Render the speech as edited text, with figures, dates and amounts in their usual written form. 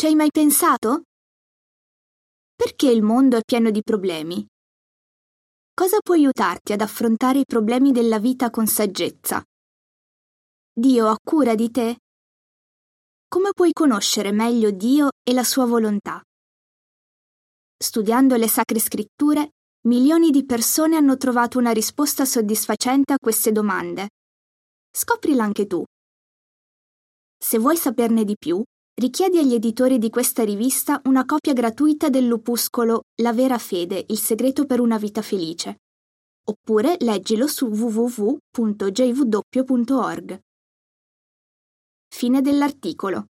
Ci hai mai pensato? Perché il mondo è pieno di problemi? Cosa può aiutarti ad affrontare i problemi della vita con saggezza? Dio ha cura di te? Come puoi conoscere meglio Dio e la sua volontà? Studiando le Sacre Scritture, milioni di persone hanno trovato una risposta soddisfacente a queste domande. Scoprila anche tu. Se vuoi saperne di più, richiedi agli editori di questa rivista una copia gratuita dell'opuscolo La vera fede, il segreto per una vita felice. Oppure leggilo su www.jw.org. Fine dell'articolo.